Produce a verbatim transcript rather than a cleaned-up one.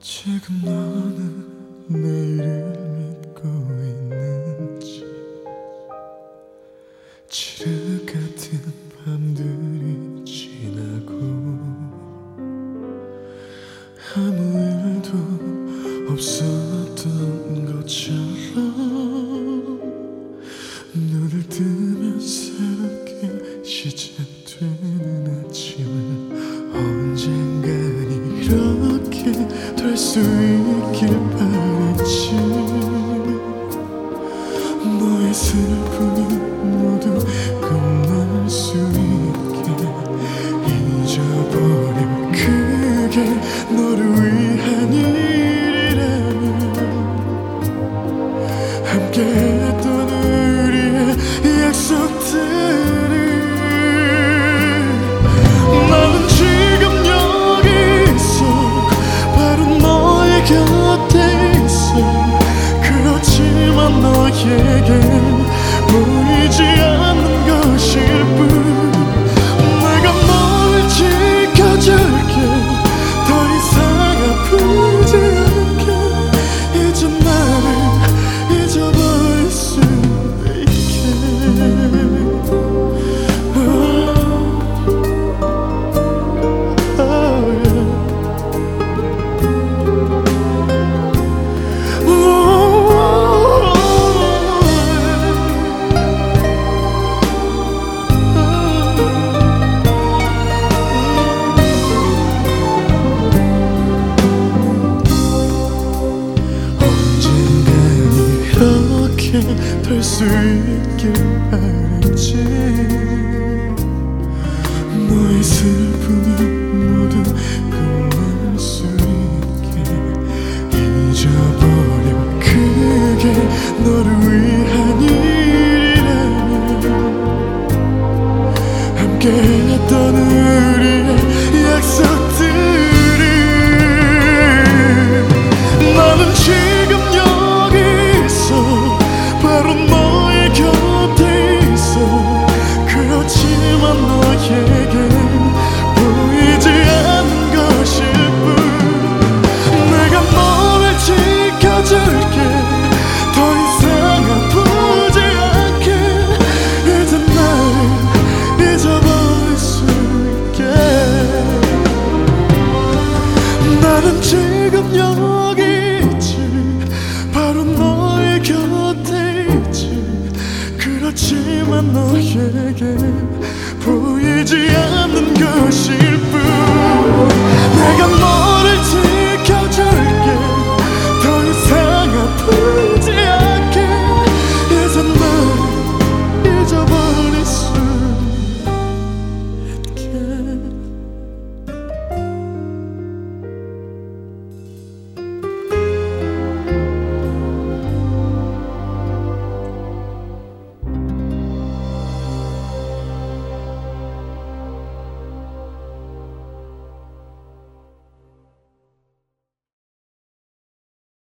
지금 너는 내일을 믿고 있는지. 지르 같은 밤들이 지나고 아무 일도 없었던 것처럼 눈을 뜨면 새롭게 시작되는 아침을 언젠간 이렇게 될 수 있길 바랬지. 너의 슬픔이 모두 끝날 수 있게 잊어버려. 그게 너를 위한 일이라면 함께했던 우리의 약속들을 나는 지금 여기 있어. 바로 너의 곁에 있어. 그렇지만 너에겐 보이지 않는 것일 뿐. 내가 널 지켜줄게. 더 이상 아프지 않게 이제 나를 잊어버릴 수 있게. oh, oh, yeah. 될 수 있길 바랬지. 너의 슬픔이 모두 끝날 수 있게 잊어버려. 그게 너를 위한 일이라면 함께했던 우리의 약속들을 나는 지금 여기 있어. 바로 너의 곁에 있어. 그렇지만 너에겐 보이지 않는 것일 뿐. 내가 너를 지켜줄게. 더 이상 아프지 않게 이제 나를 잊어버릴 수 있게. 나는 지금 여기 있지. 바로 너의 곁에 있지. 그렇지만 너에게 보이지 않는 것이